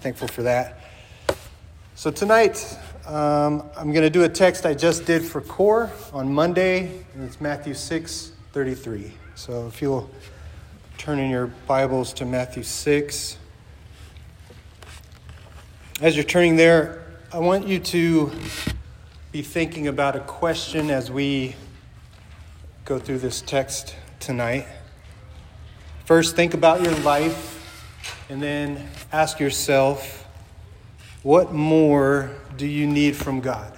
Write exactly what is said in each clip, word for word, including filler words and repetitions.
Thankful for that. So tonight, um, I'm going to do a text I just did for Core on Monday, and it's Matthew six thirty-three. So if you'll turn in your Bibles to Matthew six. As you're turning there, I want you to be thinking about a question as we go through this text tonight. First, think about your life, and then ask yourself, what more do you need from God?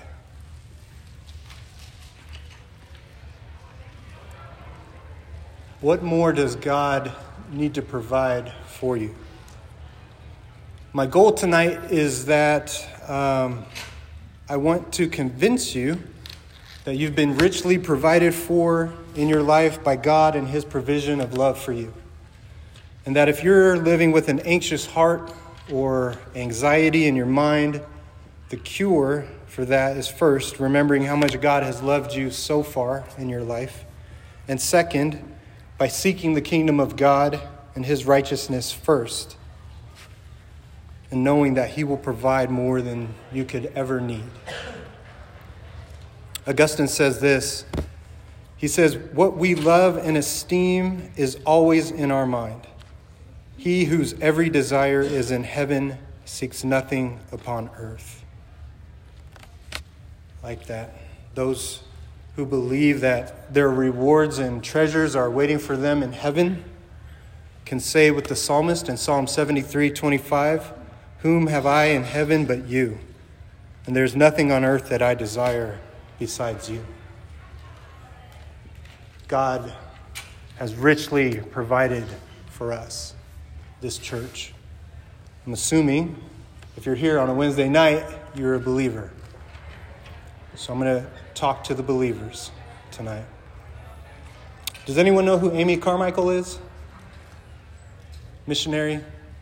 What more does God need to provide for you? My goal tonight is that um, I want to convince you that you've been richly provided for in your life by God and His provision of love for you. And that if you're living with an anxious heart or anxiety in your mind, the cure for that is first, remembering how much God has loved you so far in your life. And second, by seeking the kingdom of God and His righteousness first, and knowing that He will provide more than you could ever need. Augustine says this. He says, what we love and esteem is always in our mind. He whose every desire is in heaven seeks nothing upon earth. Like that. Those who believe that their rewards and treasures are waiting for them in heaven can say with the psalmist in Psalm seventy-three twenty-five, whom have I in heaven but you? And there's nothing on earth that I desire besides you. God has richly provided for us, this church. I'm assuming if you're here on a Wednesday night, you're a believer. So I'm going to talk to the believers tonight. Does anyone know who Amy Carmichael is? Missionary.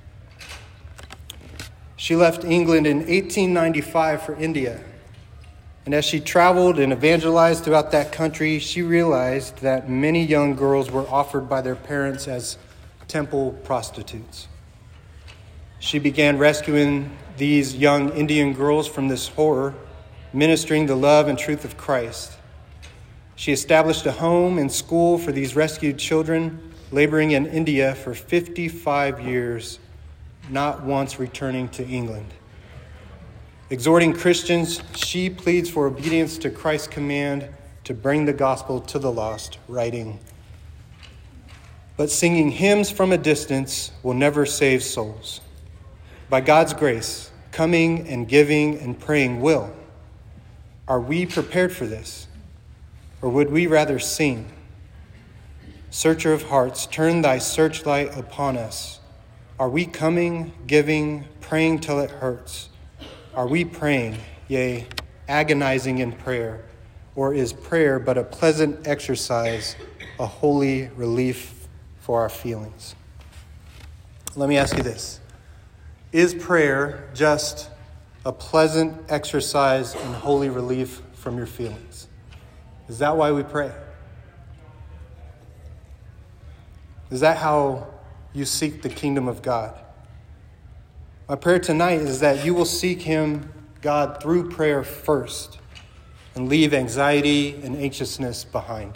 She left England in eighteen ninety-five for India. And as she traveled and evangelized throughout that country, she realized that many young girls were offered by their parents as temple prostitutes. She began rescuing these young Indian girls from this horror, ministering the love and truth of Christ. She established a home and school for these rescued children, laboring in India for fifty-five years, not once returning to England. Exhorting Christians, she pleads for obedience to Christ's command to bring the gospel to the lost, writing, but singing hymns from a distance will never save souls. By God's grace, coming and giving and praying will. Are we prepared for this? Or would we rather sing? Searcher of hearts, turn thy searchlight upon us. Are we coming, giving, praying till it hurts? Are we praying, yea, agonizing in prayer? Or is prayer but a pleasant exercise, a holy relief for our feelings? Let me ask you this. Is prayer just a pleasant exercise and holy relief from your feelings? Is that why we pray? Is that how you seek the kingdom of God? My prayer tonight is that you will seek Him, God, through prayer first and leave anxiety and anxiousness behind.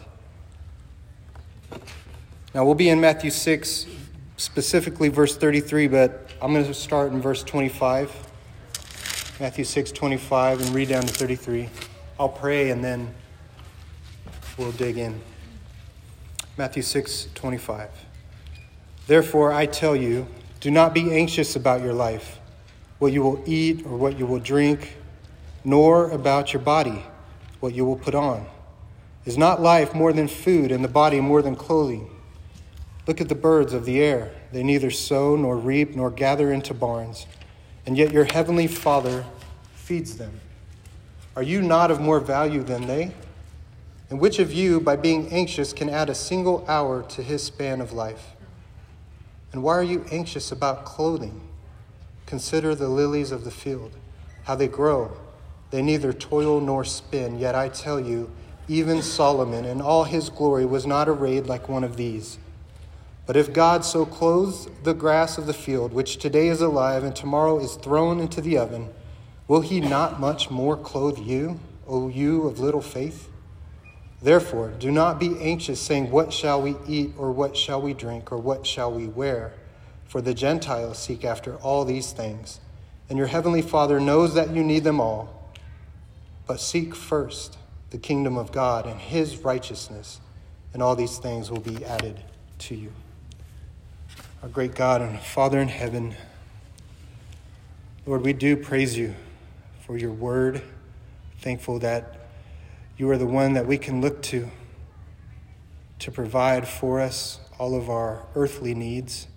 Now, we'll be in Matthew six, specifically verse thirty-three, but I'm going to start in verse twenty-five. Matthew six twenty-five and read down to thirty-three. I'll pray and then we'll dig in. Matthew six twenty-five. Therefore, I tell you, do not be anxious about your life, what you will eat or what you will drink, nor about your body, what you will put on. Is not life more than food and the body more than clothing? Look at the birds of the air. They neither sow nor reap nor gather into barns, and yet your heavenly Father feeds them. Are you not of more value than they? And which of you, by being anxious, can add a single hour to his span of life? And why are you anxious about clothing? Consider the lilies of the field, how they grow. They neither toil nor spin, yet I tell you, even Solomon in all his glory was not arrayed like one of these. But if God so clothes the grass of the field, which today is alive and tomorrow is thrown into the oven, will he not much more clothe you, O you of little faith? Therefore, do not be anxious, saying, what shall we eat, or what shall we drink, or what shall we wear? For the Gentiles seek after all these things, and your heavenly Father knows that you need them all. But seek first the kingdom of God and his righteousness, and all these things will be added to you. Our great God and Father in heaven, Lord, we do praise you for your word. Thankful that you are the one that we can look to to provide for us all of our earthly needs.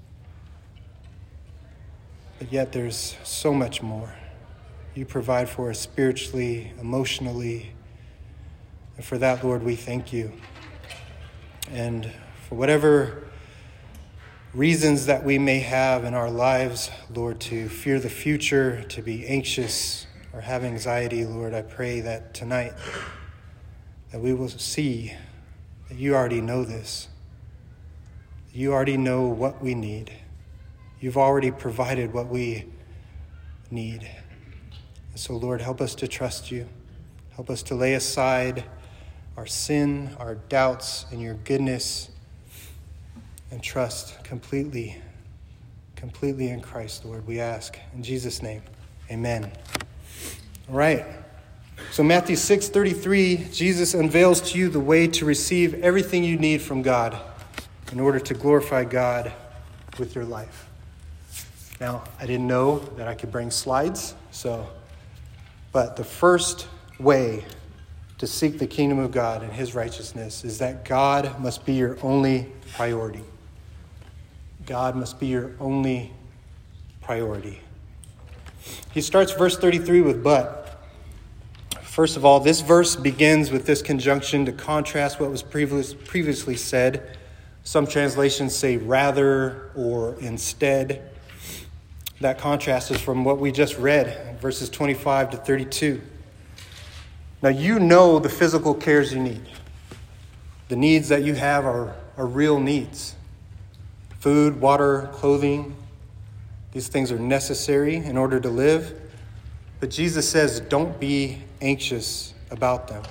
But yet there's so much more. You provide for us spiritually, emotionally. And for that, Lord, we thank you. And for whatever reasons that we may have in our lives, Lord, to fear the future, to be anxious or have anxiety, Lord, I pray that tonight that we will see that you already know this. You already know what we need. You've already provided what we need. And so, Lord, help us to trust you. Help us to lay aside our sin, our doubts, and your goodness, and trust completely, completely in Christ, Lord, we ask. In Jesus' name, amen. All right. So Matthew six thirty-three, Jesus unveils to you the way to receive everything you need from God in order to glorify God with your life. Now, I didn't know that I could bring slides, so, but the first way to seek the kingdom of God and his righteousness is that God must be your only priority. God must be your only priority. He starts verse thirty-three with but. First of all, this verse begins with this conjunction to contrast what was previous, previously said. Some translations say rather or instead. That contrast is from what we just read, verses twenty-five to thirty-two. Now, you know the physical cares you need. The needs that you have are, are real needs. Food, water, clothing. These things are necessary in order to live. But Jesus says, don't be anxious about them.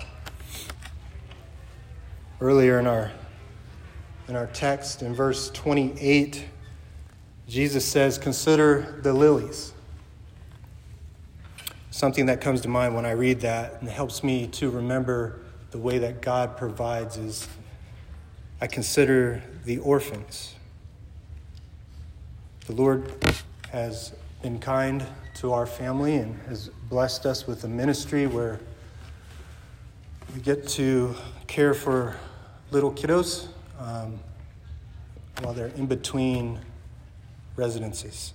Earlier in our, in our text, in verse twenty-eight, Jesus says, consider the lilies. Something that comes to mind when I read that and helps me to remember the way that God provides is I consider the orphans. The Lord has been kind to our family and has blessed us with a ministry where we get to care for little kiddos um, while they're in between residencies.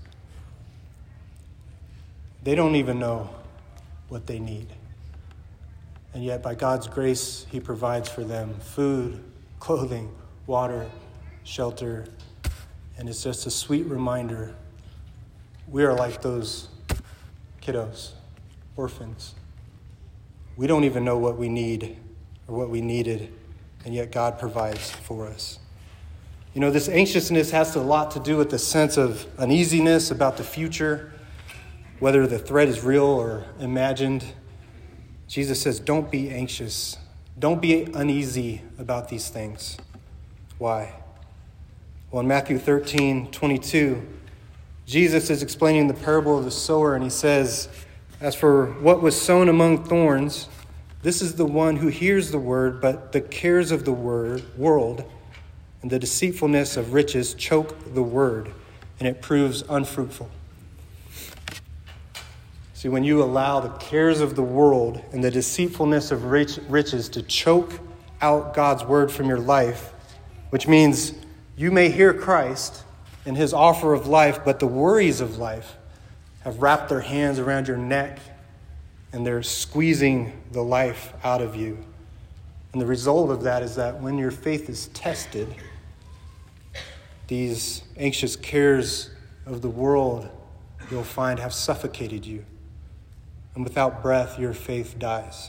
They don't even know what they need. And yet, by God's grace, he provides for them food, clothing, water, shelter. And it's just a sweet reminder we are like those kiddos, orphans. We don't even know what we need or what we needed, and yet God provides for us. You know, this anxiousness has a lot to do with the sense of uneasiness about the future, whether the threat is real or imagined. Jesus says, don't be anxious. Don't be uneasy about these things. Why? Well, in Matthew thirteen twenty-two, Jesus is explaining the parable of the sower, and he says, as for what was sown among thorns, this is the one who hears the word, but the cares of the word, world and the deceitfulness of riches choke the word, and it proves unfruitful. See, when you allow the cares of the world and the deceitfulness of rich, riches to choke out God's word from your life, which means you may hear Christ and his offer of life, but the worries of life have wrapped their hands around your neck and they're squeezing the life out of you. And the result of that is that when your faith is tested, these anxious cares of the world you'll find have suffocated you. And without breath, your faith dies.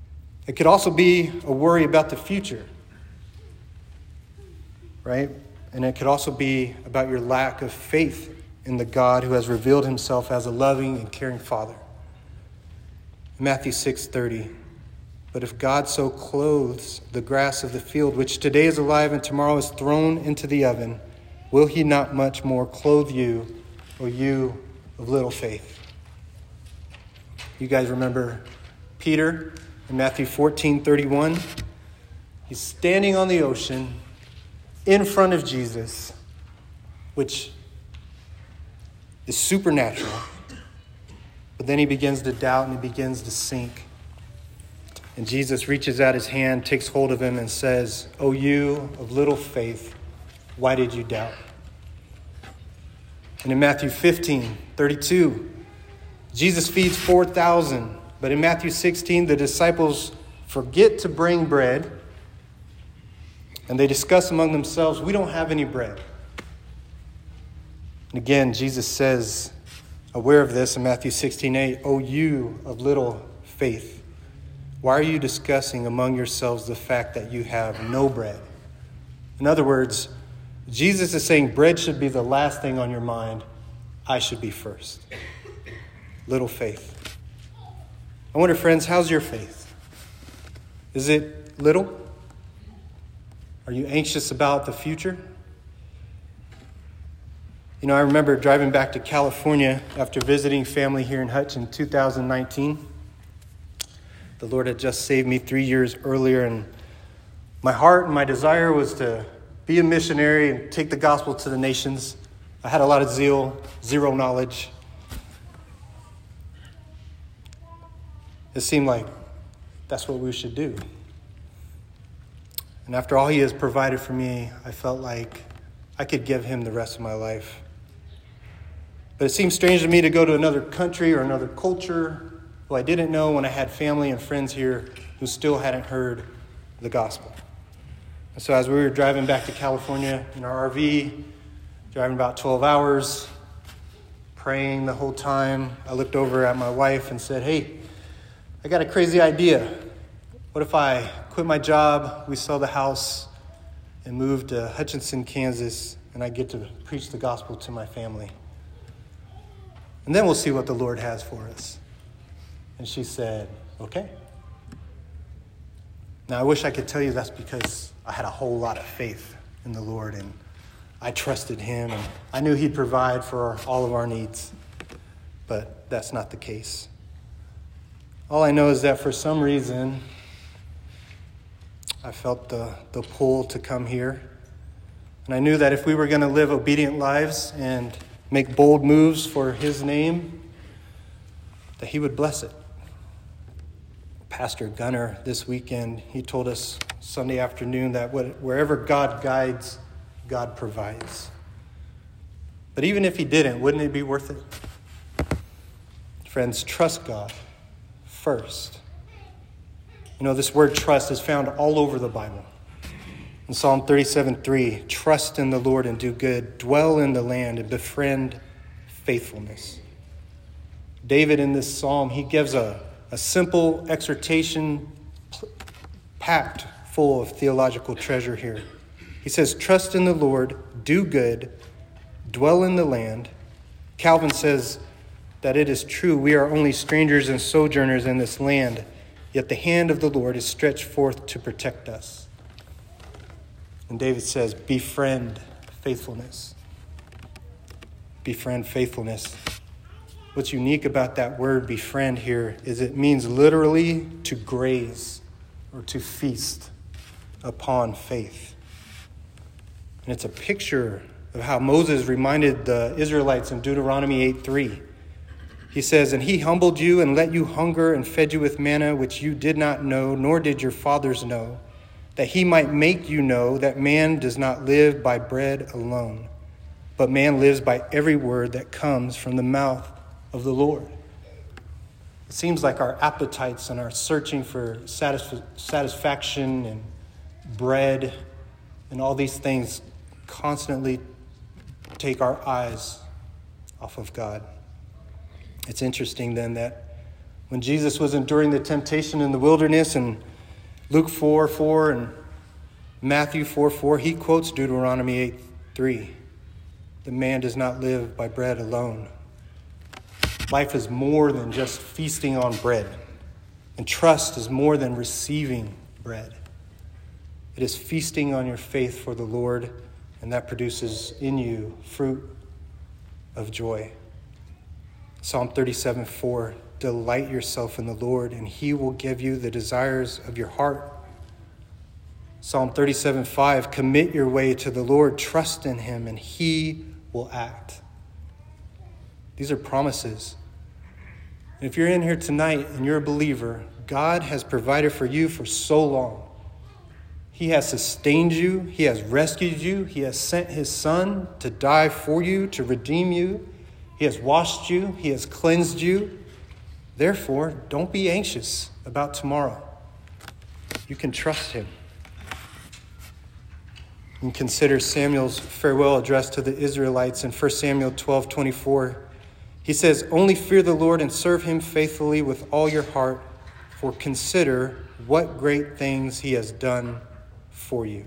It could also be a worry about the future, right? And it could also be about your lack of faith in the God who has revealed himself as a loving and caring Father. Matthew six thirty. But if God so clothes the grass of the field, which today is alive and tomorrow is thrown into the oven, will he not much more clothe you, O you of little faith? You guys remember Peter in Matthew fourteen thirty-one? He's standing on the ocean in front of Jesus, which is supernatural. But then he begins to doubt and he begins to sink. And Jesus reaches out his hand, takes hold of him, and says, "O you of little faith, why did you doubt?" And in Matthew fifteen thirty-two, Jesus feeds four thousand. But in Matthew sixteen, the disciples forget to bring bread. And they discuss among themselves, "We don't have any bread." And again, Jesus says, aware of this in Matthew sixteen eight, "O you of little faith, why are you discussing among yourselves the fact that you have no bread?" In other words, Jesus is saying bread should be the last thing on your mind. I should be first. Little faith. I wonder, friends, how's your faith? Is it little? Are you anxious about the future? You know, I remember driving back to California after visiting family here in Hutch in two thousand nineteen. The Lord had just saved me three years earlier, and my heart and my desire was to be a missionary and take the gospel to the nations. I had a lot of zeal, zero knowledge. It seemed like that's what we should do. And after all he has provided for me, I felt like I could give him the rest of my life. But it seemed strange to me to go to another country or another culture who I didn't know when I had family and friends here who still hadn't heard the gospel. And so as we were driving back to California in our R V, driving about twelve hours, praying the whole time, I looked over at my wife and said, "Hey, I got a crazy idea. What if I quit my job, we sell the house, and move to Hutchinson, Kansas, and I get to preach the gospel to my family? And then we'll see what the Lord has for us." And she said, "Okay." Now, I wish I could tell you that's because I had a whole lot of faith in the Lord, and I trusted him, and I knew he'd provide for all of our needs. But that's not the case. All I know is that for some reason, I felt the, the pull to come here. And I knew that if we were going to live obedient lives and make bold moves for his name, that he would bless it. Pastor Gunner this weekend, he told us Sunday afternoon that wherever God guides, God provides. But even if he didn't, wouldn't it be worth it? Friends, trust God first. You know, this word trust is found all over the Bible. In Psalm thirty-seven three, trust in the Lord and do good, dwell in the land and befriend faithfulness. David in this psalm, he gives a, a simple exhortation packed full of theological treasure here. He says, trust in the Lord, do good, dwell in the land. Calvin says that it is true, we are only strangers and sojourners in this land, yet the hand of the Lord is stretched forth to protect us. And David says, befriend faithfulness. Befriend faithfulness. What's unique about that word befriend here is it means literally to graze or to feast upon faith. And it's a picture of how Moses reminded the Israelites in Deuteronomy eight three. He says, and he humbled you and let you hunger and fed you with manna, which you did not know, nor did your fathers know, that he might make you know that man does not live by bread alone, but man lives by every word that comes from the mouth of the Lord. It seems like our appetites and our searching for satisf- satisfaction and bread and all these things constantly take our eyes off of God. It's interesting then that when Jesus was enduring the temptation in the wilderness in Luke four four and Matthew four four, he quotes Deuteronomy eight three. The man does not live by bread alone. Life is more than just feasting on bread. And trust is more than receiving bread. It is feasting on your faith for the Lord, and that produces in you fruit of joy. Psalm thirty-seven four, delight yourself in the Lord, and he will give you the desires of your heart. Psalm thirty-seven five, commit your way to the Lord, trust in him, and he will act. These are promises. And if you're in here tonight and you're a believer, God has provided for you for so long. He has sustained you. He has rescued you. He has sent his son to die for you, to redeem you. He has washed you. He has cleansed you. Therefore, don't be anxious about tomorrow. You can trust him. And consider Samuel's farewell address to the Israelites in First Samuel twelve twenty-four. He says, only fear the Lord and serve him faithfully with all your heart, for consider what great things he has done for you.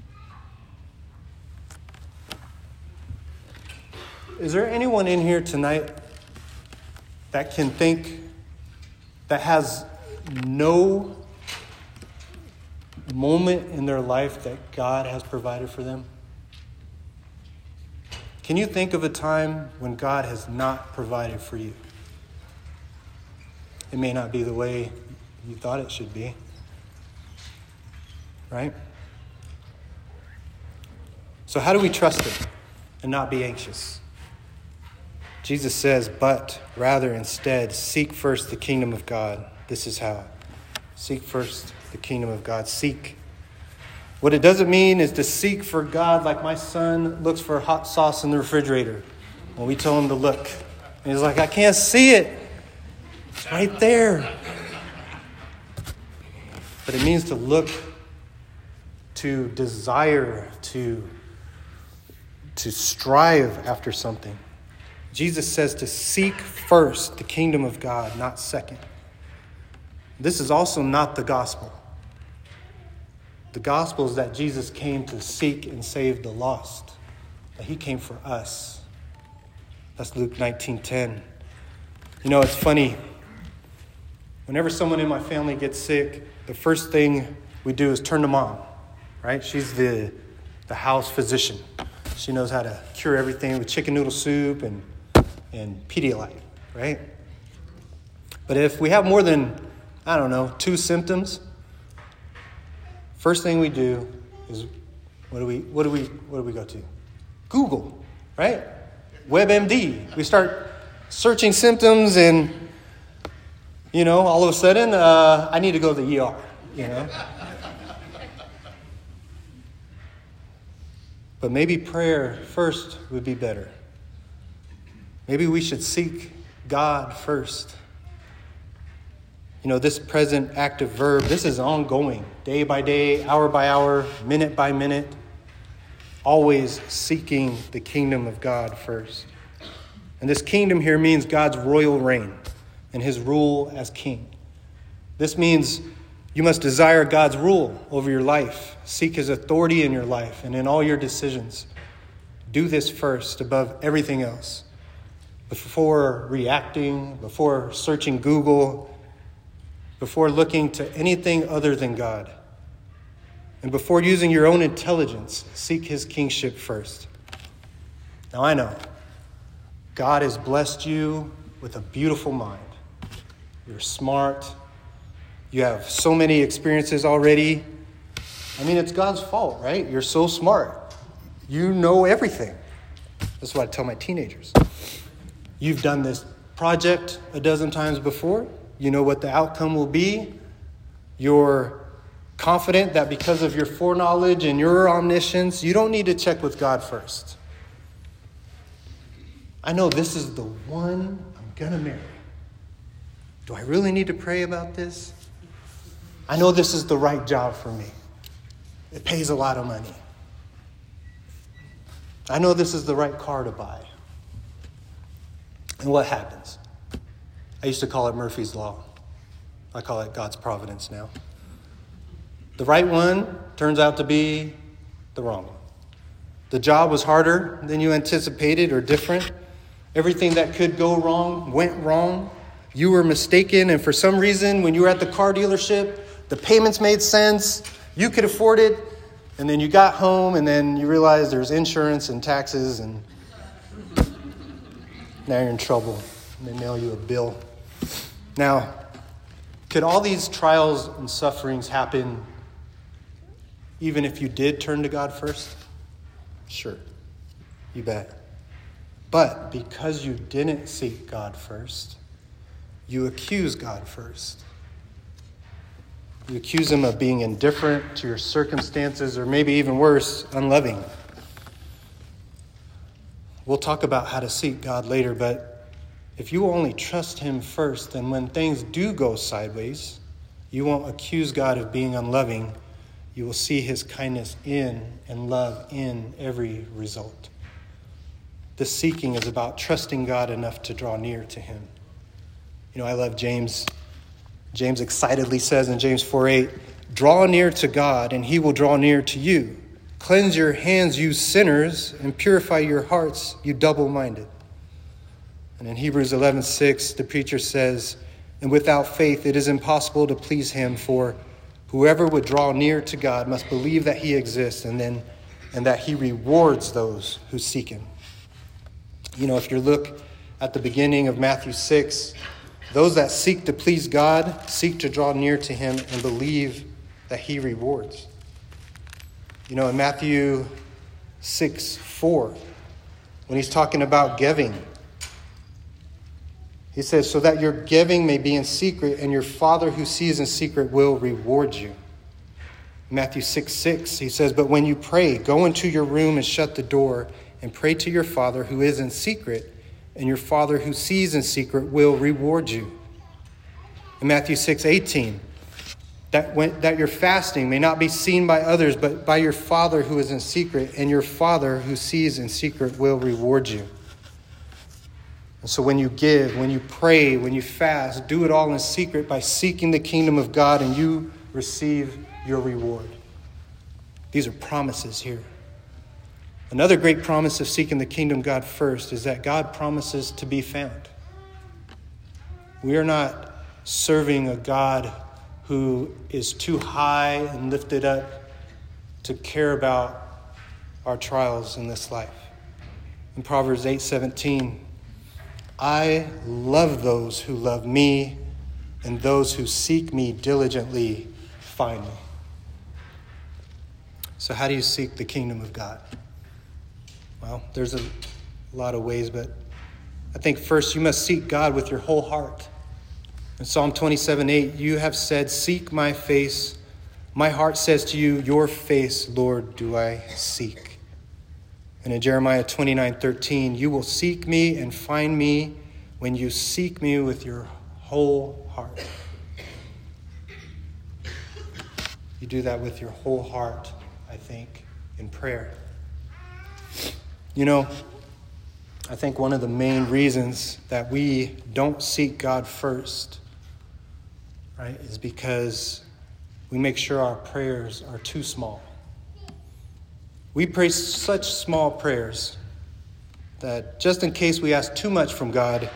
Is there anyone in here tonight that can think, that has no moment in their life that God has provided for them? Can you think of a time when God has not provided for you? It may not be the way you thought it should be, right? So how do we trust him and not be anxious? Jesus says, but rather instead seek first the kingdom of God. This is how. Seek first the kingdom of God. Seek. What it doesn't mean is to seek for God like my son looks for hot sauce in the refrigerator when we tell him to look. And he's like, I can't see it. It's right there. But it means to look, to desire, to, to strive after something. Jesus says to seek first the kingdom of God, not second. This is also not the gospel. The gospel is that Jesus came to seek and save the lost. That he came for us. That's Luke nineteen ten. You know, it's funny. Whenever someone in my family gets sick, the first thing we do is turn to mom, right? She's the, the house physician. She knows how to cure everything with chicken noodle soup and, and Pedialyte, right? But if we have more than, I don't know, two symptoms, first thing we do is, what do we, what do we, what do we go to? Google, right? WebMD. We start searching symptoms and, you know, all of a sudden, uh, I need to go to the E R, you know? But maybe prayer first would be better. Maybe we should seek God first. You know, this present active verb, this is ongoing, day by day, hour by hour, minute by minute, always seeking the kingdom of God first. And this kingdom here means God's royal reign and his rule as king. This means you must desire God's rule over your life, seek his authority in your life and in all your decisions. Do this first above everything else. Before reacting, before searching Google, before looking to anything other than God. And before using your own intelligence, seek his kingship first. Now I know God has blessed you with a beautiful mind. You're smart. You have so many experiences already. I mean, it's God's fault, right? You're so smart. You know everything. That's what I tell my teenagers. You've done this project a dozen times before. You know what the outcome will be. You're confident that because of your foreknowledge and your omniscience, you don't need to check with God first. I know this is the one I'm going to marry. Do I really need to pray about this? I know this is the right job for me. It pays a lot of money. I know this is the right car to buy. And what happens? I used to call it Murphy's Law. I call it God's providence now. The right one turns out to be the wrong one. The job was harder than you anticipated or different. Everything that could go wrong went wrong. You were mistaken, and for some reason, when you were at the car dealership, the payments made sense. You could afford it, and then you got home, and then you realized there's insurance and taxes, and now you're in trouble. And they mail you a bill. Now, could all these trials and sufferings happen even if you did turn to God first? Sure, you bet. But because you didn't seek God first, you accuse God first. You accuse him of being indifferent to your circumstances, or maybe even worse, unloving. We'll talk about how to seek God later, but if you only trust him first, then when things do go sideways, you won't accuse God of being unloving. You will see his kindness in and love in every result. This seeking is about trusting God enough to draw near to him. You know, I love James. James excitedly says in James four eight, "Draw near to God, and he will draw near to you. Cleanse your hands, you sinners, and purify your hearts, you double-minded." And in Hebrews eleven six, the preacher says, "And without faith it is impossible to please him, for whoever would draw near to God must believe that he exists, and then and that he rewards those who seek him." You know, if you look at the beginning of Matthew six, those that seek to please God seek to draw near to him and believe that he rewards. You know, in Matthew six four, when he's talking about giving, he says, "So that your giving may be in secret, and your Father who sees in secret will reward you." Matthew six six, he says, "But when you pray, go into your room and shut the door, and pray to your Father who is in secret, and your Father who sees in secret will reward you." In Matthew six eighteen, that when, that your fasting may not be seen by others, but by your Father who is in secret, and your Father who sees in secret will reward you. And so when you give, when you pray, when you fast, do it all in secret by seeking the kingdom of God, and you receive your reward. These are promises here. Another great promise of seeking the kingdom of God first is that God promises to be found. We are not serving a God who is too high and lifted up to care about our trials in this life. In Proverbs eight seventeen, "I love those who love me, and those who seek me diligently find me." So how do you seek the kingdom of God? Well, there's a lot of ways, but I think first you must seek God with your whole heart. In Psalm twenty-seven eight, "You have said, 'Seek my face.' My heart says to you, 'Your face, Lord, do I seek.'" And in Jeremiah twenty-nine thirteen, "You will seek me and find me when you seek me with your whole heart." You do that with your whole heart, I think, in prayer. You know, I think one of the main reasons that we don't seek God first, right, is because we make sure our prayers are too small. We pray such small prayers that just in case we ask too much from God,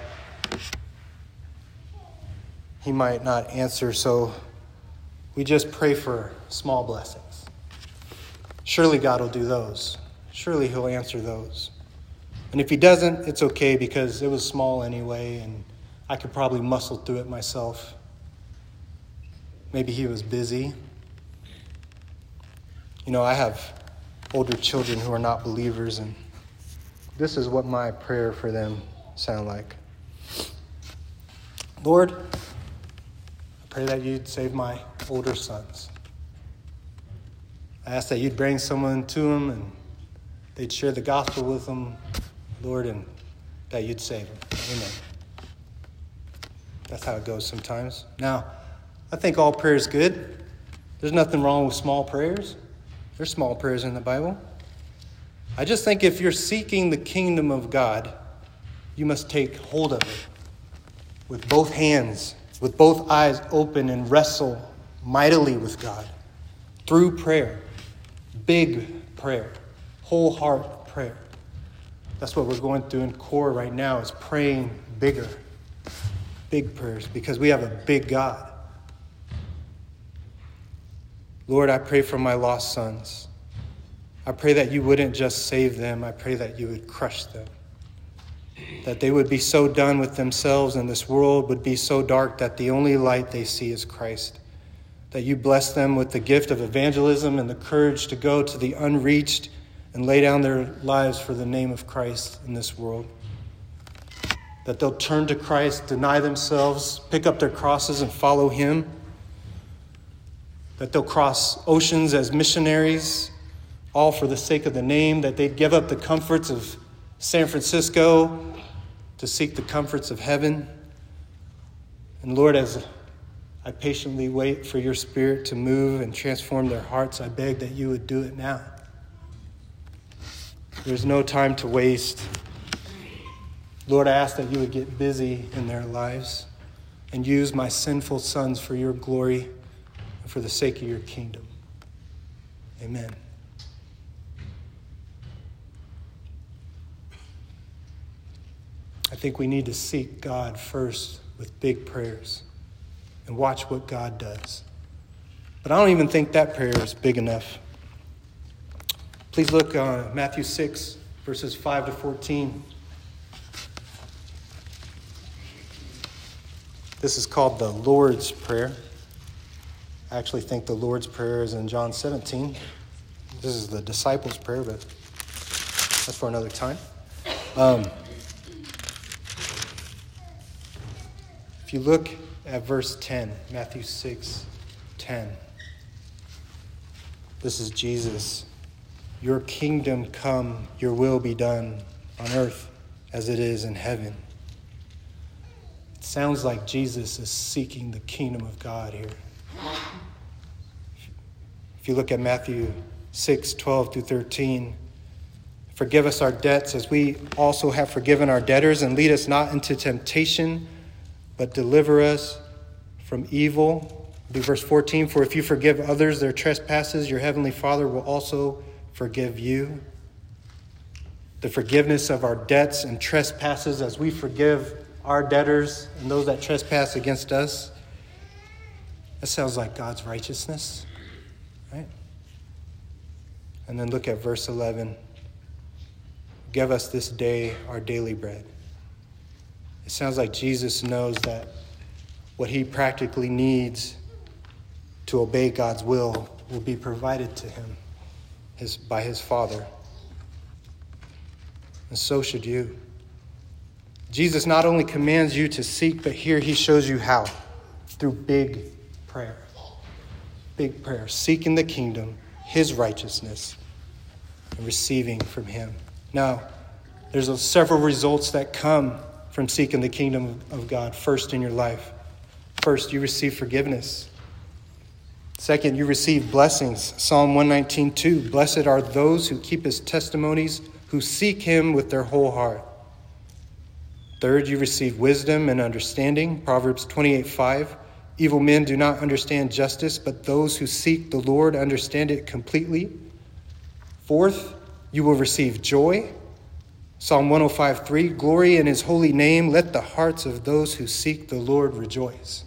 he might not answer, so we just pray for small blessings. Surely God will do those. Surely he'll answer those. And if he doesn't, it's okay because it was small anyway, and I could probably muscle through it myself. Maybe he was busy. You know, I have older children who are not believers, and this is what my prayer for them sound like. Lord, I pray that you'd save my older sons. I ask that you'd bring someone to them and they'd share the gospel with them, Lord, and that you'd save them. Amen. That's how it goes sometimes. Now, I think all prayer is good. There's nothing wrong with small prayers. There's small prayers in the Bible. I just think if you're seeking the kingdom of God, you must take hold of it with both hands, with both eyes open, and wrestle mightily with God through prayer, big prayer. whole heart prayer. That's what we're going through in core right now, is praying bigger, big prayers, because we have a big God. Lord, I pray for my lost sons. I pray that you wouldn't just save them. I pray that you would crush them. That they would be so done with themselves and this world would be so dark that the only light they see is Christ. That you bless them with the gift of evangelism and the courage to go to the unreached and lay down their lives for the name of Christ in this world. That they'll turn to Christ, deny themselves, pick up their crosses and follow him. That they'll cross oceans as missionaries, all for the sake of the name. That they'd give up the comforts of San Francisco to seek the comforts of heaven. And Lord, as I patiently wait for your Spirit to move and transform their hearts, I beg that you would do it now. There's no time to waste. Lord, I ask that you would get busy in their lives and use my sinful sons for your glory and for the sake of your kingdom. Amen. I think we need to seek God first with big prayers and watch what God does. But I don't even think that prayer is big enough. Please look uh, Matthew six, verses five to fourteen. This is called the Lord's Prayer. I actually think the Lord's Prayer is in John seventeen. This is the disciples' prayer, but that's for another time. Um, if you look at verse ten, Matthew six, ten. This is Jesus. Your kingdom come, your will be done on earth as it is in heaven. It sounds like Jesus is seeking the kingdom of God here. If you look at Matthew six, twelve through thirteen, forgive us our debts as we also have forgiven our debtors, and lead us not into temptation, but deliver us from evil. Do verse fourteen, for if you forgive others their trespasses, your heavenly Father will also forgive you. The forgiveness of our debts and trespasses as we forgive our debtors and those that trespass against us. That sounds like God's righteousness, right? And then look at verse eleven. Give us this day our daily bread. It sounds like Jesus knows that what he practically needs to obey God's will will be provided to him his, by his Father. And so should you. Jesus not only commands you to seek, but here he shows you how. Through big prayer. Big prayer. Seeking the kingdom, his righteousness, and receiving from him. Now, there's a, several results that come from seeking the kingdom of God first in your life. First, you receive forgiveness. Second, you receive blessings. Psalm one nineteen, two. Blessed are those who keep his testimonies, who seek him with their whole heart. Third, you receive wisdom and understanding. Proverbs twenty-eight, five. Evil men do not understand justice, but those who seek the Lord understand it completely. Fourth, you will receive joy. Psalm one oh five, three. Glory in his holy name. Let the hearts of those who seek the Lord rejoice.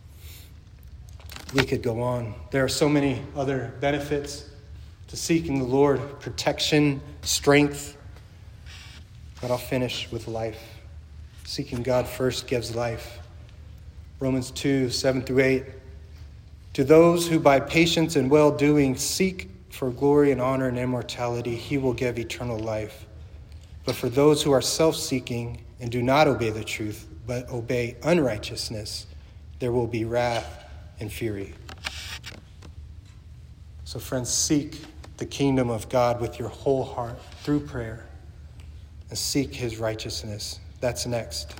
We could go on. There are so many other benefits to seeking the Lord. Protection, strength. But I'll finish with life. Seeking God first gives life. Romans two, seven through eight. To those who by patience and well-doing seek for glory and honor and immortality, he will give eternal life. But for those who are self-seeking and do not obey the truth, but obey unrighteousness, there will be wrath and fury. So friends, seek the kingdom of God with your whole heart through prayer and seek his righteousness. That's next.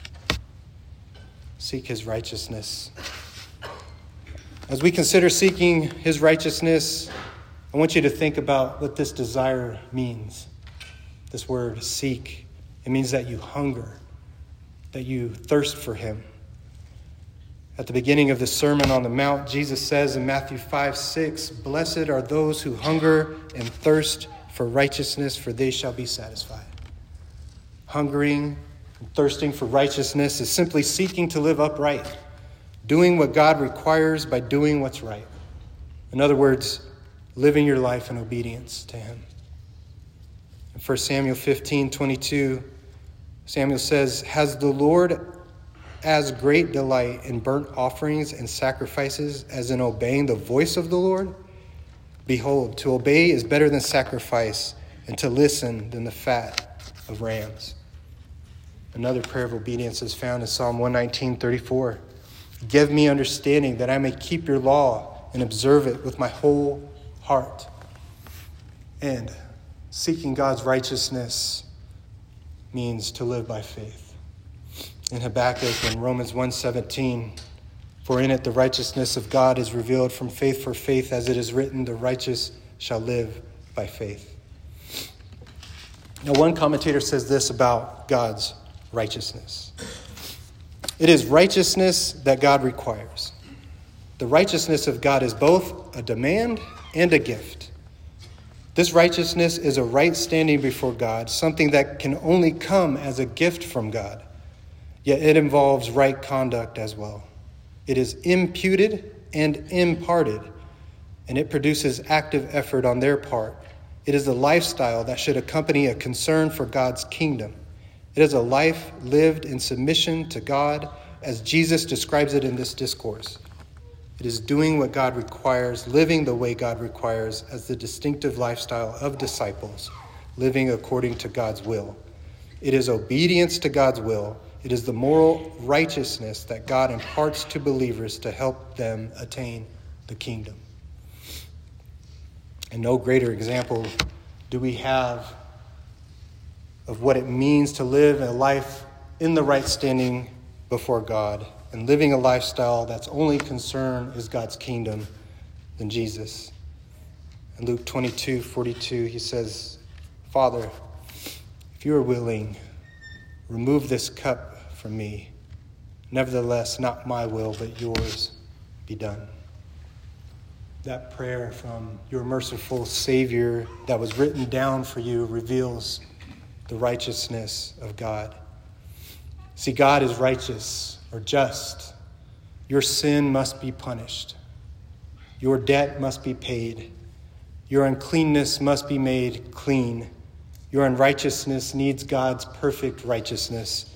Seek his righteousness. As we consider seeking his righteousness, I want you to think about what this desire means. This word, seek. It means that you hunger, that you thirst for him. At the beginning of the Sermon on the Mount, Jesus says in Matthew five, six, blessed are those who hunger and thirst for righteousness, for they shall be satisfied. Hungering and thirsting for righteousness is simply seeking to live upright, doing what God requires by doing what's right. In other words, living your life in obedience to him. In First Samuel fifteen twenty-two, Samuel says, "Has the Lord as great delight in burnt offerings and sacrifices as in obeying the voice of the Lord? Behold, to obey is better than sacrifice, and to listen than the fat of rams." Another prayer of obedience is found in Psalm one nineteen thirty-four. "Give me understanding that I may keep your law and observe it with my whole heart." And seeking God's righteousness means to live by faith. In Habakkuk and Romans one seventeen, "For in it the righteousness of God is revealed from faith for faith, as it is written, the righteous shall live by faith." Now, one commentator says this about God's righteousness. It is righteousness that God requires. The righteousness of God is both a demand and a gift. This righteousness is a right standing before God, something that can only come as a gift from God. Yet it involves right conduct as well. It is imputed and imparted, and it produces active effort on their part. It is a lifestyle that should accompany a concern for God's kingdom. It is a life lived in submission to God, as Jesus describes it in this discourse. It is doing what God requires, living the way God requires, as the distinctive lifestyle of disciples, living according to God's will. It is obedience to God's will. It is the moral righteousness that God imparts to believers to help them attain the kingdom. And no greater example do we have of what it means to live a life in the right standing before God and living a lifestyle that's only concern is God's kingdom than Jesus. In Luke twenty-two forty-two, he says, "Father, if you are willing, remove this cup from me. Nevertheless, not my will, but yours be done." That prayer from your merciful Savior that was written down for you reveals the righteousness of God. See, God is righteous or just. Your sin must be punished. Your debt must be paid. Your uncleanness must be made clean. Your unrighteousness needs God's perfect righteousness.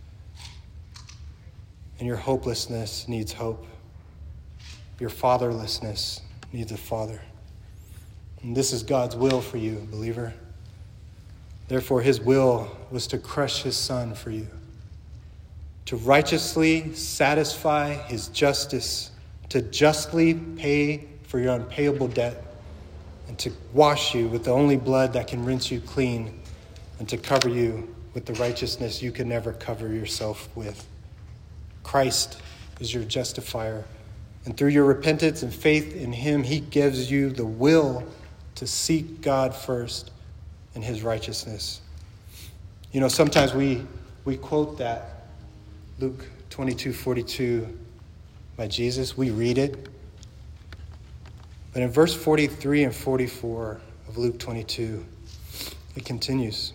And your hopelessness needs hope. Your fatherlessness needs a father. And this is God's will for you, believer. Therefore, his will was to crush his son for you, to righteously satisfy his justice, to justly pay for your unpayable debt, and to wash you with the only blood that can rinse you clean, and to cover you with the righteousness you can never cover yourself with. Christ is your justifier, and through your repentance and faith in him, he gives you the will to seek God first and his righteousness. You know, sometimes we we quote that Luke twenty-two forty-two by Jesus. We read it. But in verse forty-three and forty-four of Luke twenty-two, it continues.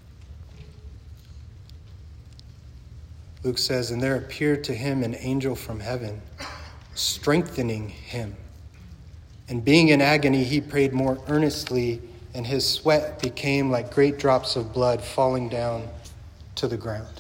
Luke says, "And there appeared to him an angel from heaven, strengthening him. And being in agony, he prayed more earnestly, and his sweat became like great drops of blood falling down to the ground."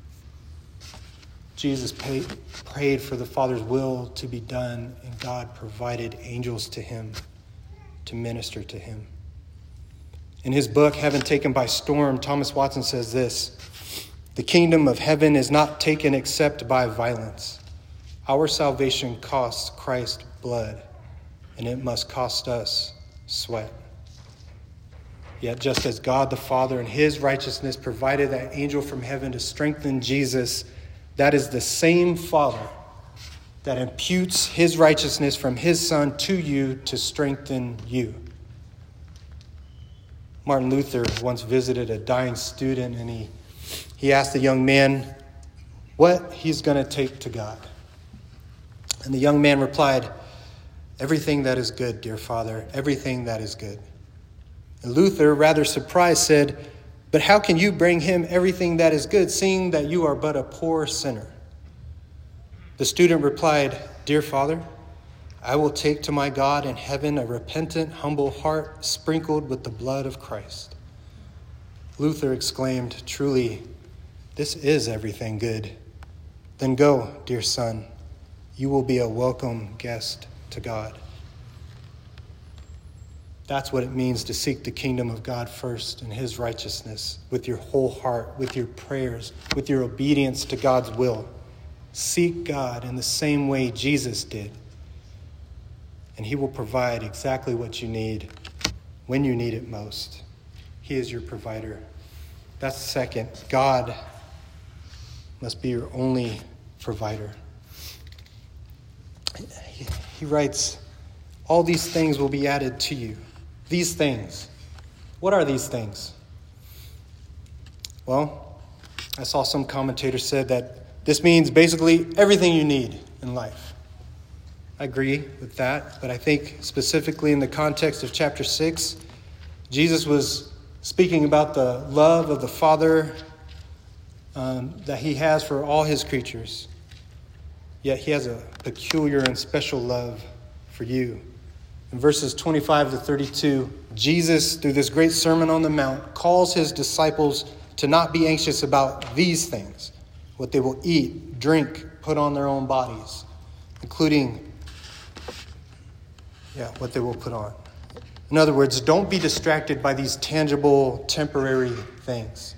Jesus paid, prayed for the Father's will to be done, and God provided angels to him to minister to him. In his book, Heaven Taken by Storm, Thomas Watson says this: "The kingdom of heaven is not taken except by violence. Our salvation costs Christ blood, and it must cost us sweat." Yet just as God the Father in his righteousness provided that angel from heaven to strengthen Jesus, that is the same Father that imputes his righteousness from his Son to you to strengthen you. Martin Luther once visited a dying student, and he, he asked the young man what he's going to take to God. And the young man replied, "Everything that is good, dear Father, everything that is good." And Luther, rather surprised, said, "But how can you bring him everything that is good, seeing that you are but a poor sinner?" The student replied, "Dear Father, I will take to my God in heaven a repentant, humble heart sprinkled with the blood of Christ." Luther exclaimed, "Truly, this is everything good. Then go, dear son. You will be a welcome guest to God." That's what it means to seek the kingdom of God first and his righteousness with your whole heart, with your prayers, with your obedience to God's will. Seek God in the same way Jesus did, and he will provide exactly what you need when you need it most. He is your provider. That's the second. God must be your only provider. He writes, all these things will be added to you. These things. What are these things? Well, I saw some commentators said that this means basically everything you need in life. I agree with that, but I think specifically in the context of chapter six, Jesus was speaking about the love of the Father um, that he has for all his creatures. Yet he has a peculiar and special love for you. In verses twenty-five to thirty-two, Jesus, through this great Sermon on the Mount, calls his disciples to not be anxious about these things, what they will eat, drink, put on their own bodies, including, yeah, what they will put on. In other words, don't be distracted by these tangible, temporary things.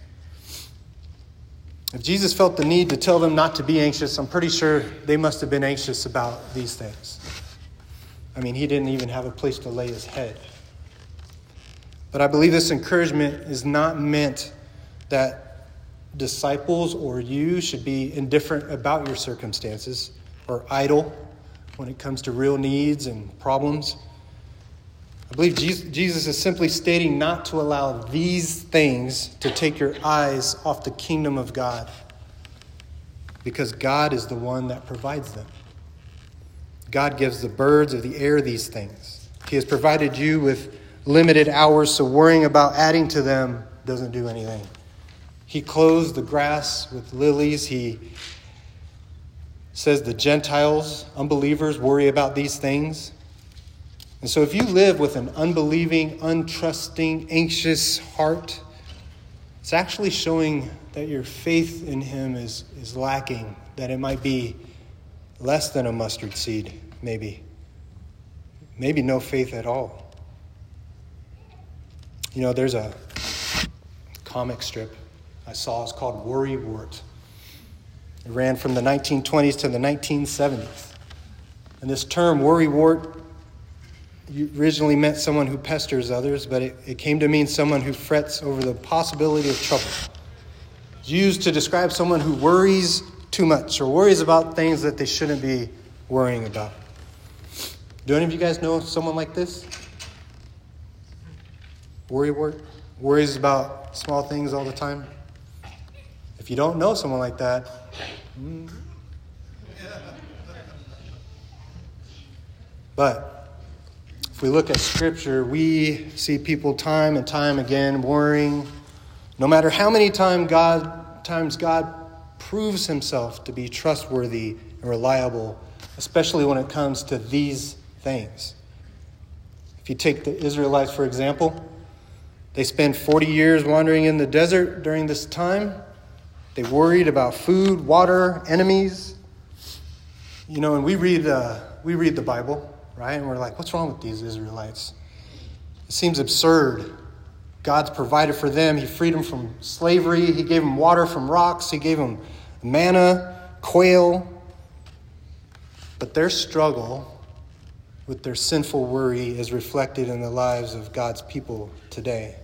If Jesus felt the need to tell them not to be anxious, I'm pretty sure they must have been anxious about these things. I mean, he didn't even have a place to lay his head. But I believe this encouragement is not meant that disciples or you should be indifferent about your circumstances or idle when it comes to real needs and problems. I believe Jesus is simply stating not to allow these things to take your eyes off the kingdom of God, because God is the one that provides them. God gives the birds of the air these things. He has provided you with limited hours, so worrying about adding to them doesn't do anything. He clothes the grass with lilies. He says the Gentiles, unbelievers, worry about these things. And so if you live with an unbelieving, untrusting, anxious heart, it's actually showing that your faith in him is, is lacking, that it might be less than a mustard seed, maybe. Maybe no faith at all. You know, there's a comic strip I saw. It's called Worrywart. It ran from the nineteen twenties to the nineteen seventies. And this term, worrywart, originally meant someone who pesters others, but it, it came to mean someone who frets over the possibility of trouble. It's used to describe someone who worries too much or worries about things that they shouldn't be worrying about. Do any of you guys know someone like this? Worrywart? Worries about small things all the time? If you don't know someone like that, mm. But if we look at Scripture, we see people time and time again worrying. No matter how many time God, times God proves himself to be trustworthy and reliable, especially when it comes to these things. If you take the Israelites, for example, they spend forty years wandering in the desert during this time. They worried about food, water, enemies. You know, and we read uh, we read the Bible, right? And we're like, what's wrong with these Israelites? It seems absurd. God's provided for them. He freed them from slavery. He gave them water from rocks. He gave them manna, quail. But their struggle with their sinful worry is reflected in the lives of God's people today.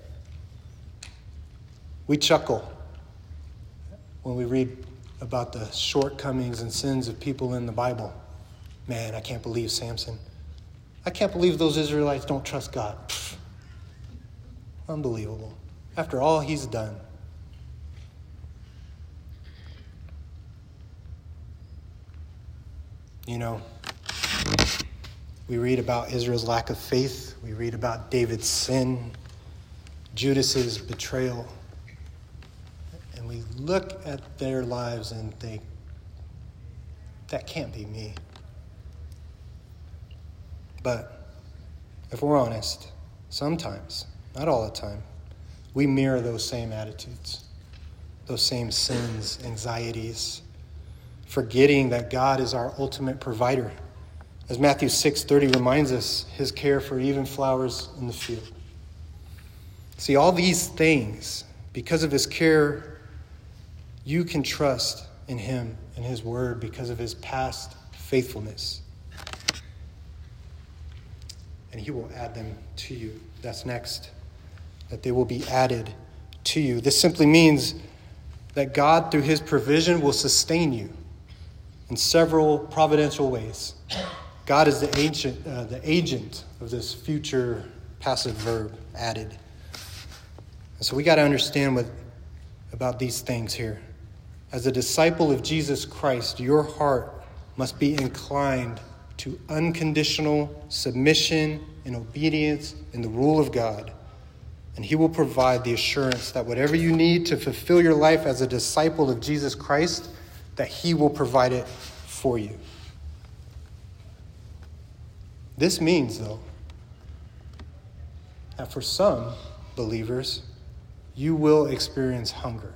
We chuckle when we read about the shortcomings and sins of people in the Bible. Man, I can't believe Samson. I can't believe those Israelites don't trust God. Pfft. Unbelievable. After all he's done. You know, we read about Israel's lack of faith. We read about David's sin. Judas's betrayal. And we look at their lives and think, that can't be me. But if we're honest, sometimes, not all the time, we mirror those same attitudes, those same sins, anxieties, forgetting that God is our ultimate provider. As Matthew six thirty reminds us, his care for even flowers in the field. See, all these things, because of his care, you can trust in him and his word because of his past faithfulness. And he will add them to you. That's next. That they will be added to you. This simply means that God, through his provision, will sustain you in several providential ways. God is the agent, uh, the agent of this future passive verb, added. And so we got to understand what about these things here. As a disciple of Jesus Christ, your heart must be inclined to unconditional submission and obedience in the rule of God. And he will provide the assurance that whatever you need to fulfill your life as a disciple of Jesus Christ, that he will provide it for you. This means, though, that for some believers, you will experience hunger.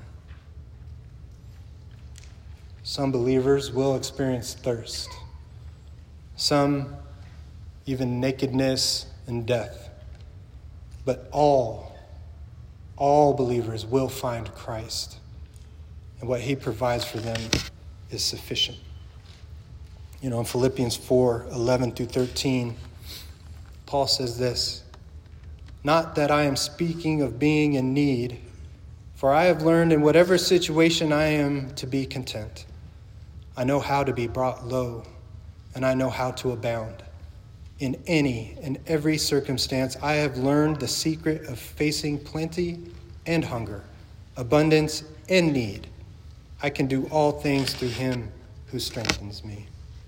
Some believers will experience thirst. Some even nakedness and death. But all, all believers will find Christ. And what he provides for them is sufficient. You know, in Philippians four, eleven through thirteen, Paul says this, "Not that I am speaking of being in need, for I have learned in whatever situation I am to be content. I know how to be brought low, and I know how to abound. In any and every circumstance, I have learned the secret of facing plenty and hunger, abundance and need. I can do all things through him who strengthens me."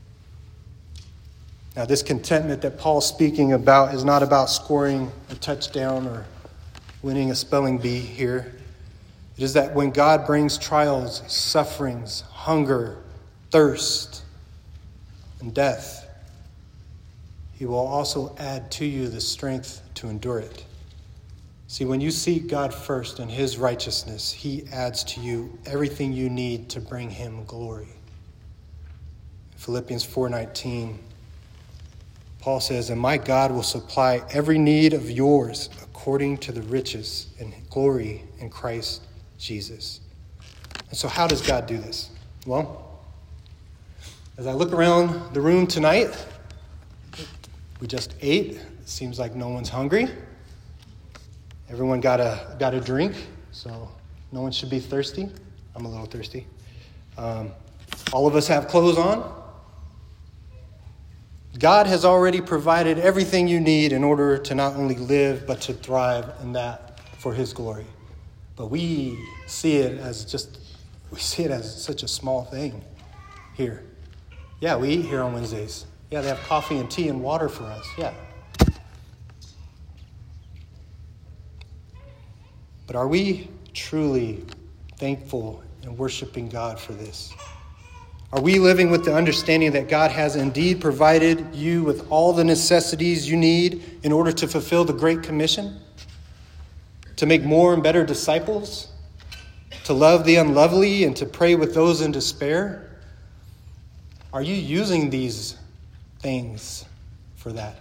Now, this contentment that Paul's speaking about is not about scoring a touchdown or winning a spelling bee here. It is that when God brings trials, sufferings, hunger, thirst, and death, he will also add to you the strength to endure it. See, when you seek God first and his righteousness, he adds to you everything you need to bring him glory. Philippians four nineteen, Paul says, "And my God will supply every need of yours according to the riches and glory in Christ Jesus." And so how does God do this? Well, as I look around the room tonight, we just ate. It seems like no one's hungry. Everyone got a got a drink, so no one should be thirsty. I'm a little thirsty. Um, all of us have clothes on. God has already provided everything you need in order to not only live, but to thrive in that for his glory. But we see it as just, we see it as such a small thing here. Yeah, we eat here on Wednesdays. Yeah, they have coffee and tea and water for us. Yeah. But are we truly thankful and worshiping God for this? Are we living with the understanding that God has indeed provided you with all the necessities you need in order to fulfill the Great Commission? To make more and better disciples? To love the unlovely and to pray with those in despair? Are you using these things for that?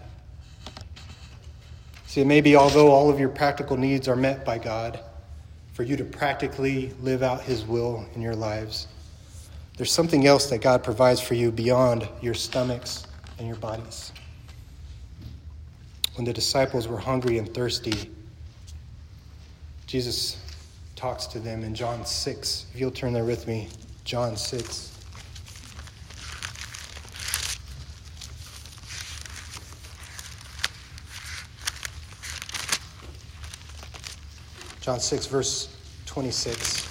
See, it may be, although all of your practical needs are met by God, for you to practically live out his will in your lives, there's something else that God provides for you beyond your stomachs and your bodies. When the disciples were hungry and thirsty, Jesus talks to them in John six. If you'll turn there with me, John six. John six, verse twenty-six.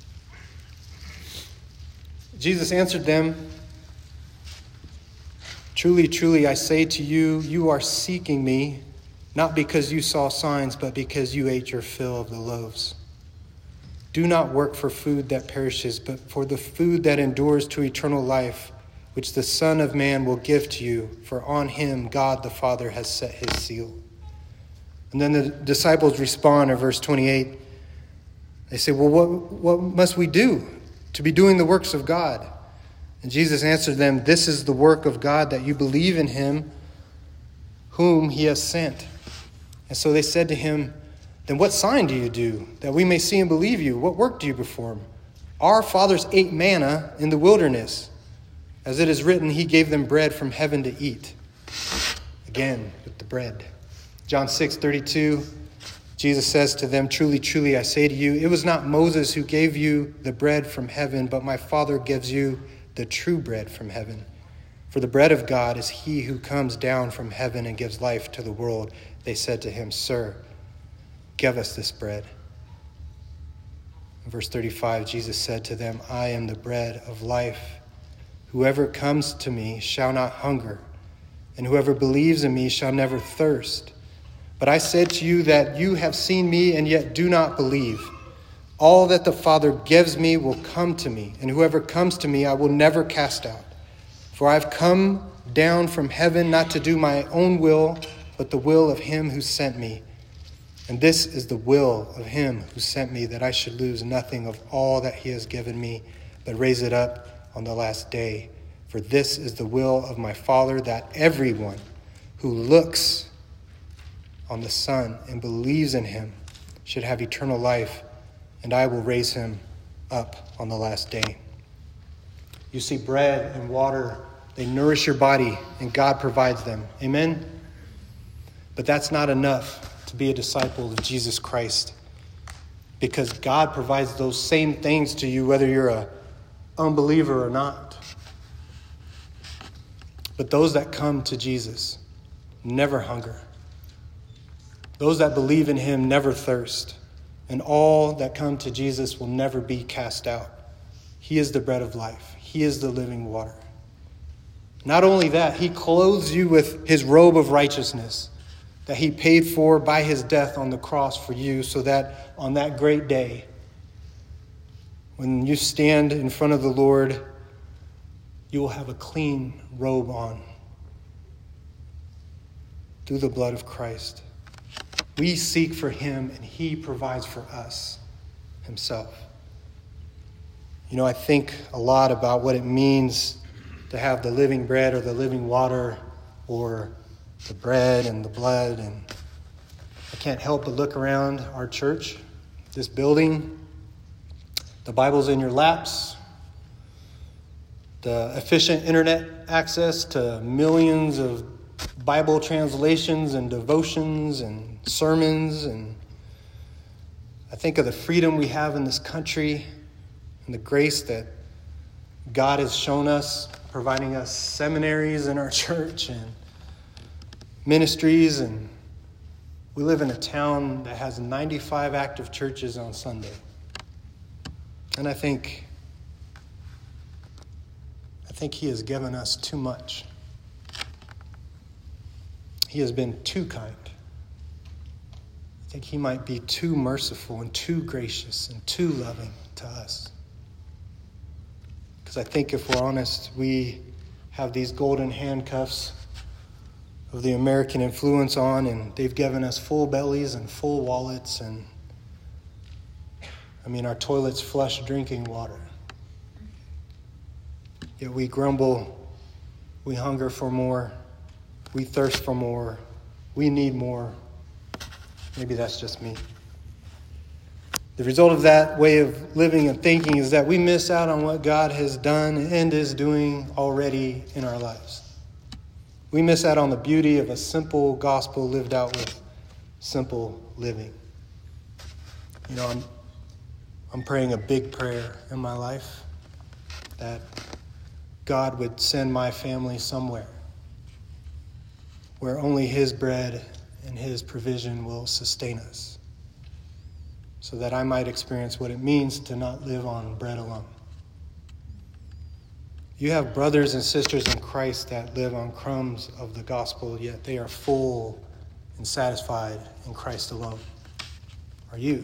Jesus answered them, Truly, truly, I say to you, you are seeking me, not because you saw signs, but because you ate your fill of the loaves. Do not work for food that perishes, but for the food that endures to eternal life, which the Son of Man will give to you, for on him God the Father has set his seal. And then the disciples respond in verse twenty-eight. They say, well, what, what must we do to be doing the works of God? And Jesus answered them, this is the work of God, that you believe in him whom he has sent. And so they said to him, then what sign do you do, that we may see and believe you? What work do you perform? Our fathers ate manna in the wilderness. As it is written, he gave them bread from heaven to eat. Again, with the bread. John six thirty-two, Jesus says to them, truly, truly, I say to you, it was not Moses who gave you the bread from heaven, but my Father gives you the true bread from heaven. For the bread of God is he who comes down from heaven and gives life to the world. They said to him, Sir, give us this bread. In verse thirty-five, Jesus said to them, I am the bread of life. Whoever comes to me shall not hunger, and whoever believes in me shall never thirst. But I said to you that you have seen me and yet do not believe. All that the Father gives me will come to me, and whoever comes to me I will never cast out. For I have come down from heaven not to do my own will, but the will of him who sent me. And this is the will of him who sent me, that I should lose nothing of all that he has given me, but raise it up on the last day. For this is the will of my Father, that everyone who looks on the Son and believes in him should have eternal life, and I will raise him up on the last day. You see, bread and water, they nourish your body, and God provides them. Amen? But that's not enough to be a disciple of Jesus Christ, because God provides those same things to you, whether you're an unbeliever or not. But those that come to Jesus never hunger. Those that believe in him never thirst. And all that come to Jesus will never be cast out. He is the bread of life. He is the living water. Not only that, he clothes you with his robe of righteousness that he paid for by his death on the cross for you, so that on that great day, when you stand in front of the Lord, you will have a clean robe on through the blood of Christ. We seek for him, and he provides for us himself. You know, I think a lot about what it means to have the living bread or the living water, or the bread and the blood. And I can't help but look around our church, this building, the Bible's in your laps, the efficient internet access to millions of Bible translations and devotions and sermons. And I think of the freedom we have in this country and the grace that God has shown us, providing us seminaries in our church and ministries. And we live in a town that has ninety-five active churches on Sunday. And I think, I think he has given us too much. He has been too kind. I think he might be too merciful and too gracious and too loving to us. Because I think if we're honest, we have these golden handcuffs of the American influence on, and they've given us full bellies and full wallets, and I mean, our toilets flush drinking water. Yet we grumble, we hunger for more, we thirst for more, we need more. Maybe that's just me. The result of that way of living and thinking is that we miss out on what God has done and is doing already in our lives. We miss out on the beauty of a simple gospel lived out with simple living. You know, I'm, I'm praying a big prayer in my life that God would send my family somewhere where only his bread and his provision will sustain us, so that I might experience what it means to not live on bread alone. You have brothers and sisters in Christ that live on crumbs of the gospel, yet they are full and satisfied in Christ alone. Are you?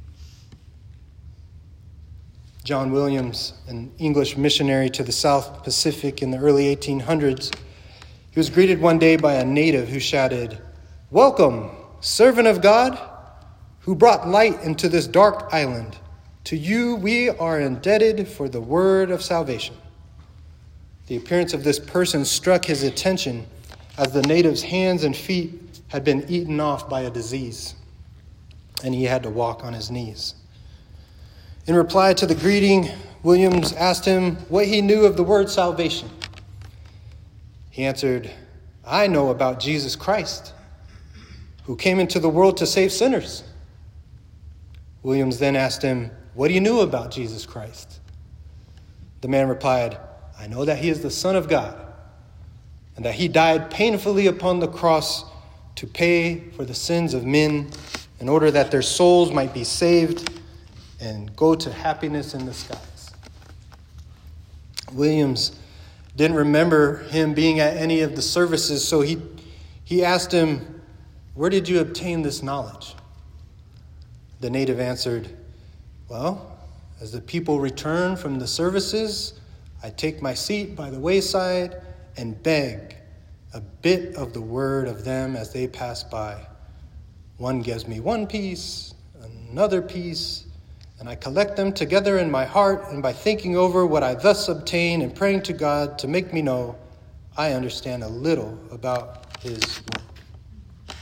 John Williams, an English missionary to the South Pacific in the early eighteen hundreds, he was greeted one day by a native who shouted, "Welcome, servant of God, who brought light into this dark island. To you we are indebted for the word of salvation." The appearance of this person struck his attention as the native's hands and feet had been eaten off by a disease, and he had to walk on his knees. In reply to the greeting, Williams asked him what he knew of the word salvation. He answered, "I know about Jesus Christ, who came into the world to save sinners." Williams then asked him, "What do you know about Jesus Christ?" The man replied, "I know that he is the Son of God, and that he died painfully upon the cross to pay for the sins of men in order that their souls might be saved and go to happiness in the skies." Williams didn't remember him being at any of the services, so he, he asked him, "Where did you obtain this knowledge?" The native answered, "Well, as the people return from the services, I take my seat by the wayside and beg a bit of the word of them as they pass by. One gives me one piece, another piece, and I collect them together in my heart, and by thinking over what I thus obtain and praying to God to make me know, I understand a little about his work."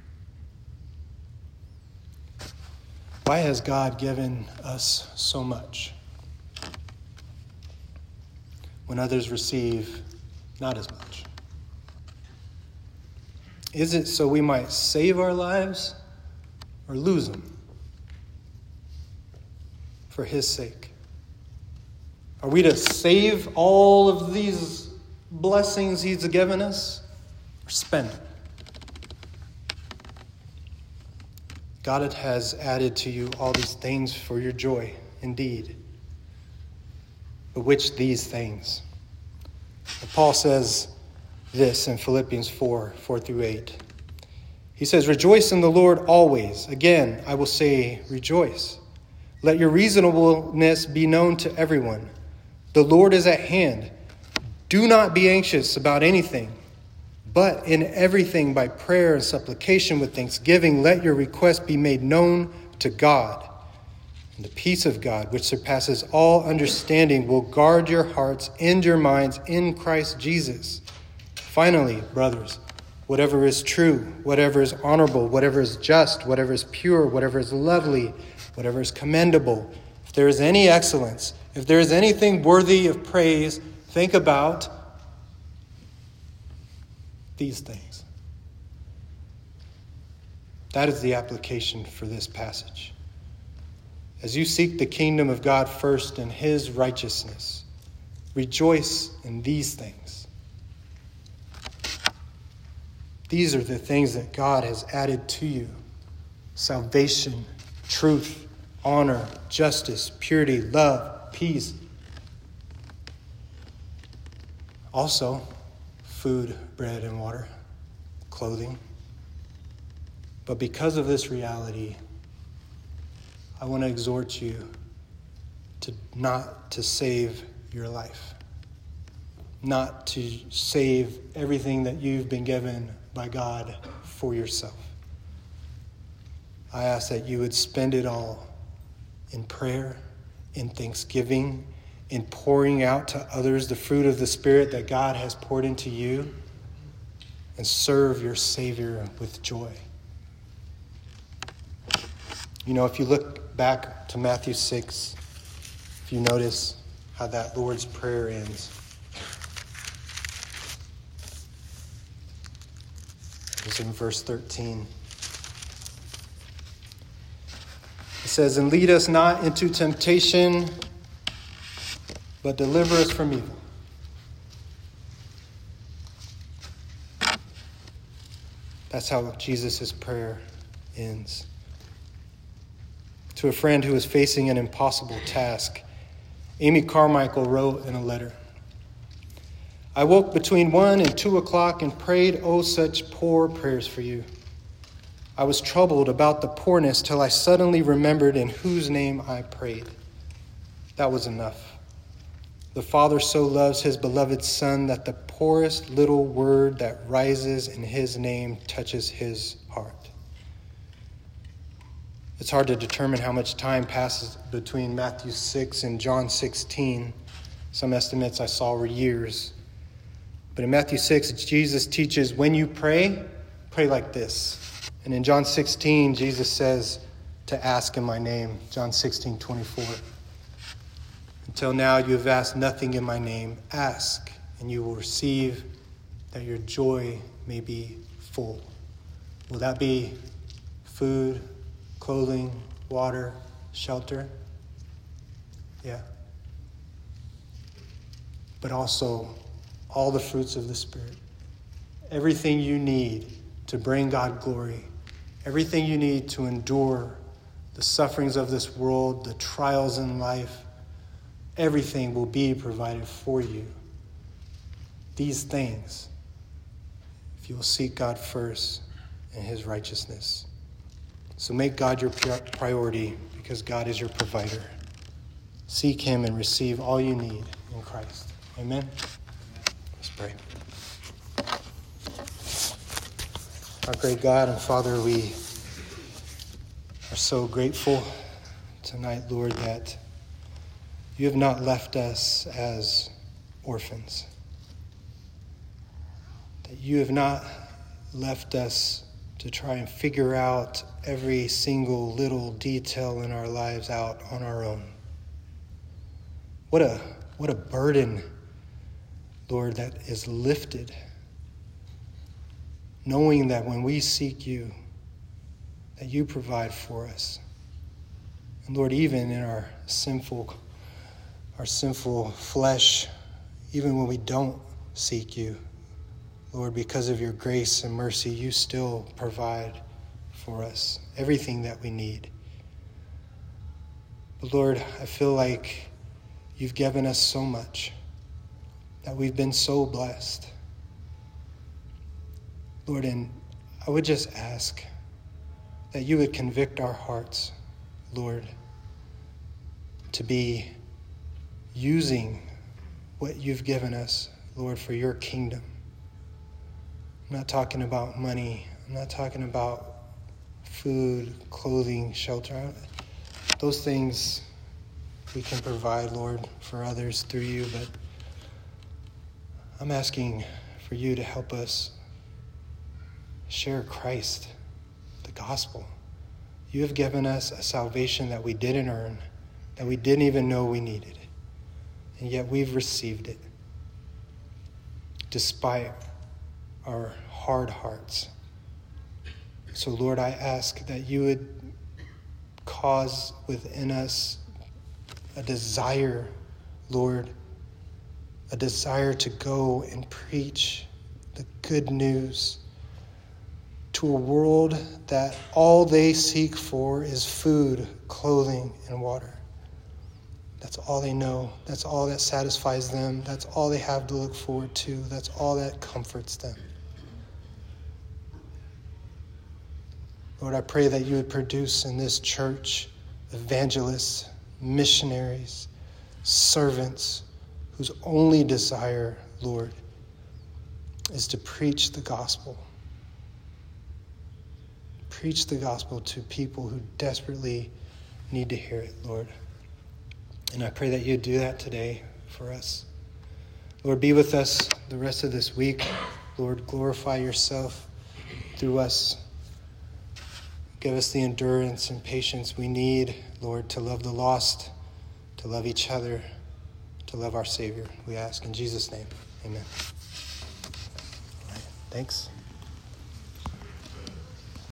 Why has God given us so much when others receive not as much? Is it so we might save our lives or lose them for his sake? Are we to save all of these blessings he's given us or spend them? God has added to you all these things for your joy, indeed. But which these things? And Paul says this in Philippians four, four through eight. He says, "Rejoice in the Lord always. Again, I will say, rejoice. Let your reasonableness be known to everyone. The Lord is at hand. Do not be anxious about anything, but in everything by prayer and supplication with thanksgiving, let your requests be made known to God. And the peace of God, which surpasses all understanding, will guard your hearts and your minds in Christ Jesus. Finally, brothers, whatever is true, whatever is honorable, whatever is just, whatever is pure, whatever is lovely, whatever is commendable, if there is any excellence, if there is anything worthy of praise, think about these things." That is the application for this passage. As you seek the kingdom of God first and his righteousness, rejoice in these things. These are the things that God has added to you: salvation, truth, honor, justice, purity, love, peace. Also, food, bread, and water, clothing. But because of this reality, I want to exhort you to not to save your life, not to save everything that you've been given by God for yourself. I ask that you would spend it all in prayer, in thanksgiving, in pouring out to others the fruit of the Spirit that God has poured into you, and serve your Savior with joy. You know, if you look back to Matthew six, if you notice how that Lord's Prayer ends, it's in verse thirteen. It says, "And lead us not into temptation, but deliver us from evil." That's how Jesus' prayer ends. To a friend who was facing an impossible task, Amy Carmichael wrote in a letter, I woke between one and two o'clock and prayed oh such poor prayers for you. I was troubled about the poorness till I suddenly remembered in whose name I prayed. That was enough. The Father so loves his beloved Son that the poorest little word that rises in his name touches his heart. It's hard to determine how much time passes between Matthew six and John sixteen. Some estimates I saw were years. But in Matthew six, Jesus teaches, when you pray, pray like this. And in John sixteen, Jesus says to ask in my name, John sixteen twenty-four. Until now you have asked nothing in my name. Ask, and you will receive, that your joy may be full. Will that be food, clothing, water, shelter? Yeah. But also all the fruits of the Spirit. Everything you need to bring God glory. Everything you need to endure the sufferings of this world, the trials in life. Everything will be provided for you. These things, if you will seek God first and his righteousness. So make God your priority because God is your provider. Seek him and receive all you need in Christ. Amen? Let's pray. Our great God and Father, we are so grateful tonight, Lord, that you have not left us as orphans. That you have not left us to try and figure out every single little detail in our lives out on our own. What a what a burden, Lord, that is lifted, knowing that when we seek you, that you provide for us. And Lord, even in our sinful our sinful flesh, even when we don't seek you, Lord, because of your grace and mercy, you still provide for us everything that we need. But Lord, I feel like you've given us so much, that we've been so blessed. Lord, and I would just ask that you would convict our hearts, Lord, to be using what you've given us, Lord, for your kingdom. I'm not talking about money. I'm not talking about food, clothing, shelter. Those things we can provide, Lord, for others through you, but I'm asking for you to help us share Christ, the gospel. You have given us a salvation that we didn't earn, that we didn't even know we needed. And yet we've received it, despite our hard hearts. So Lord, I ask that you would cause within us a desire, Lord, a desire to go and preach the good news to a world that all they seek for is food, clothing, and water. That's all they know. That's all that satisfies them. That's all they have to look forward to. That's all that comforts them. Lord, I pray that you would produce in this church evangelists, missionaries, servants whose only desire, Lord, is to preach the gospel. Preach the gospel to people who desperately need to hear it, Lord. And I pray that you do that today for us. Lord, be with us the rest of this week. Lord, glorify yourself through us. Give us the endurance and patience we need, Lord, to love the lost, to love each other, to love our Savior. We ask in Jesus' name. Amen. All right. Thanks.